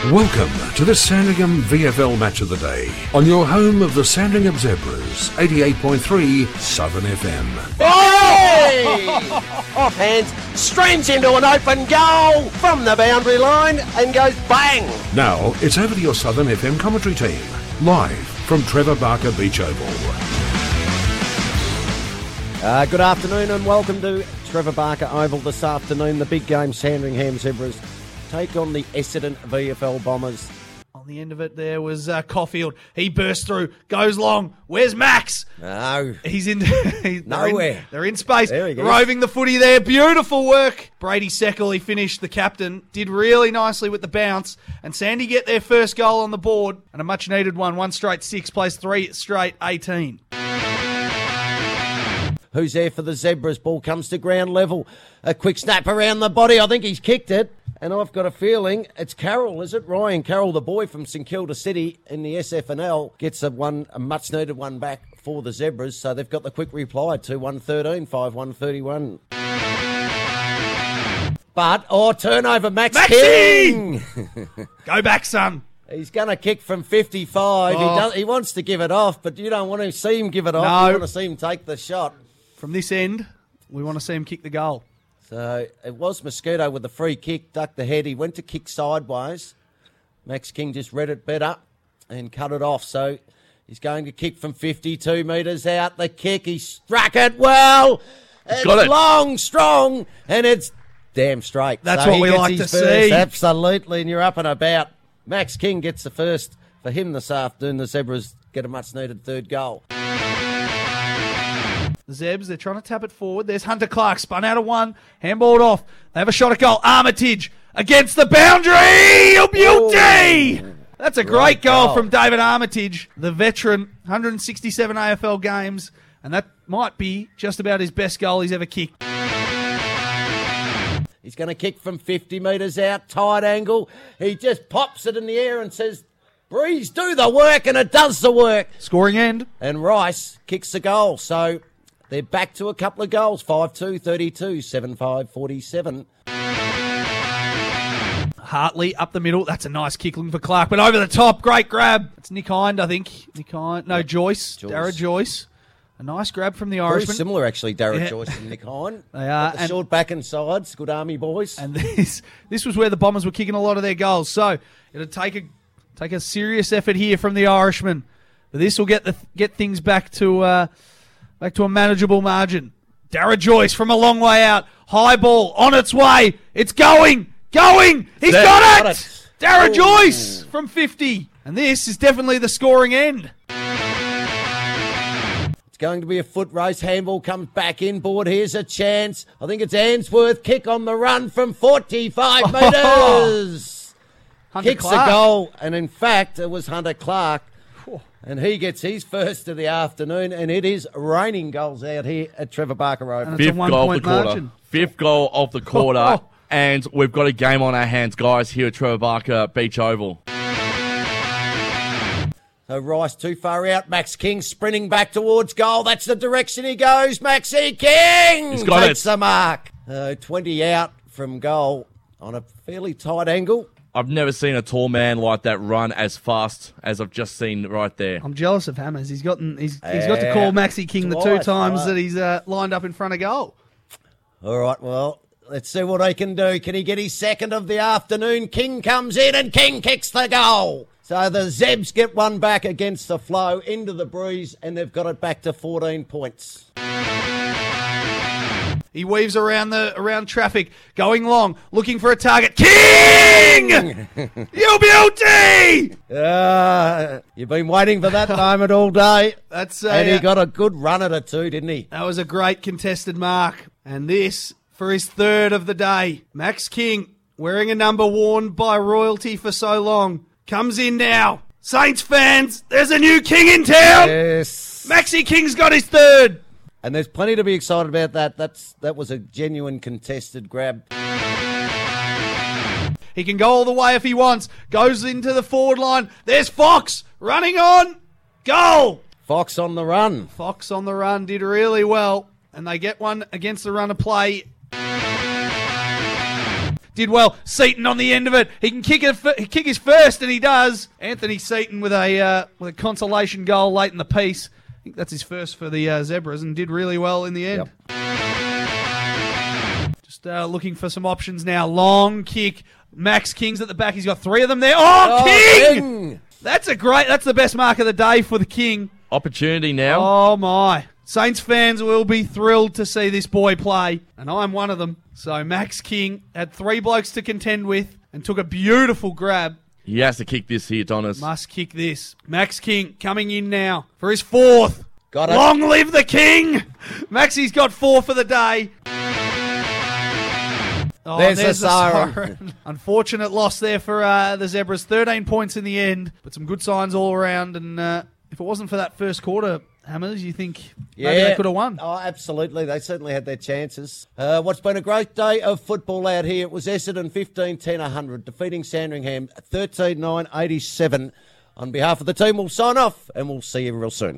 Welcome to the Sandringham VFL Match of the Day on your home of the Sandringham Zebras, 88.3 Southern FM. Hey! Off hands, streams into an open goal from the boundary line and goes bang! Now it's over to your Southern FM commentary team, live from Trevor Barker Beach Oval. Good afternoon and welcome to Trevor Barker Oval this afternoon. The big game, Sandringham Zebras take on the Essendon VFL Bombers. On the end of it there was Caulfield. He bursts through, goes long. Where's Max? No. He's in. Nowhere. They're in space. There he goes. Roving the footy there. Beautiful work. Brady Seckel, he finished, the captain. Did really nicely with the bounce. And Sandy get their first goal on the board. And a much needed one. 1 straight 6, plays 3 straight 18. Who's there for the Zebras? Ball comes to ground level. A quick snap around the body. I think he's kicked it. And I've got a feeling it's Carroll, is it? Ryan Carroll, the boy from St Kilda City in the SFNL, gets a much-needed one back for the Zebras. So they've got the quick reply to 113, 5-1-31. But, turnover, Maxi! King! Go back, son. He's going to kick from 55. He wants to give it off, but you don't want to see him give it off. No. You want to see him take the shot. From this end, we want to see him kick the goal. So it was Mosquito with the free kick, ducked the head. He went to kick sideways. Max King just read it better and cut it off. So he's going to kick from 52 metres out. The kick, he struck it well. It's long, strong, and it's damn straight. That's so what we like to see. Absolutely, and you're up and about. Max King gets the first for him this afternoon. The Zebras get a much-needed third goal. The Zebs, they're trying to tap it forward. There's Hunter Clark, spun out of one, handballed off. They have a shot at goal. Armitage against the boundary. Oh, beauty! That's a great goal from David Armitage, the veteran, 167 AFL games, and that might be just about his best goal he's ever kicked. He's going to kick from 50 metres out, tight angle. He just pops it in the air and says, Breeze, do the work, and it does the work. Scoring end. And Rice kicks the goal, so they're back to a couple of goals, 5-2, 32, 7-5, 47. Hartley up the middle. That's a nice kick looking for Clark, but over the top. Great grab. It's Nick Hind, I think. Nick Hind. No, Joyce. Dara Joyce. A nice grab from the Irishman. Very similar, actually, Dara Joyce and Nick Hind. They are. The short back and sides. Good Army boys. And this was where the Bombers were kicking a lot of their goals. So it'll take a serious effort here from the Irishman. But this will get things back to a manageable margin. Dara Joyce from a long way out. High ball on its way. It's going. He's got it. Dara Joyce from 50. And this is definitely the scoring end. It's going to be a foot race. Handball comes back inboard. Here's a chance. I think it's Answorth. Kick on the run from 45 metres. Kicks Clark. a goal. And in fact, it was Hunter Clark. And he gets his first of the afternoon. And it is raining goals out here at Trevor Barker Oval. Fifth goal of the quarter. Fifth goal of the quarter. And we've got a game on our hands, guys, here at Trevor Barker Beach Oval. So Rice too far out. Max King sprinting back towards goal. That's the direction he goes. Maxie King He's got takes the mark. 20 out from goal on a fairly tight angle. I've never seen a tall man like that run as fast as I've just seen right there. I'm jealous of Hammers. He's got to call Maxie King the two times that he's lined up in front of goal. All right, well, let's see what he can do. Can he get his second of the afternoon? King comes in and King kicks the goal. So the Zebs get one back against the flow into the breeze, and they've got it back to 14 points. He weaves around traffic, going long, looking for a target. King! You beauty! You've been waiting for that moment all day. And he got a good run at it too, didn't he? That was a great contested mark. And this for his third of the day. Max King, wearing a number worn by royalty for so long, comes in now. Saints fans, there's a new king in town. Yes. Maxie King's got his third. And there's plenty to be excited about that. That was a genuine contested grab. He can go all the way if he wants. Goes into the forward line. There's Fox running on. Goal. Fox on the run. Fox on the run did really well. And they get one against the run of play. did well. Seaton on the end of it. He can kick his first, and he does. Anthony Seaton with a consolation goal late in the piece. I think that's his first for the Zebras, and did really well in the end. Yep. Just looking for some options now. Long kick. Max King's at the back. He's got 3 of them there. Oh, King! That's the best mark of the day for the King. Opportunity now. Oh, my. Saints fans will be thrilled to see this boy play, and I'm one of them. So Max King had 3 blokes to contend with and took a beautiful grab. He has to kick this here, Donis. Must kick this. Max King coming in now for his 4th. Got it. Long live the King! Maxie's got 4 for the day. Oh, there's a siren. Unfortunate loss there for the Zebras. 13 points in the end, but some good signs all around. And if it wasn't for that first quarter, Hammers, you think maybe they could have won? Oh, absolutely. They certainly had their chances. What's been a great day of football out here. It was Essendon 15-10-100, defeating Sandringham 13-9-87. On behalf of the team, we'll sign off, and we'll see you real soon.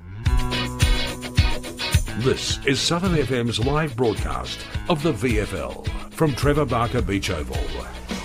This is Southern FM's live broadcast of the VFL from Trevor Barker Beach Oval.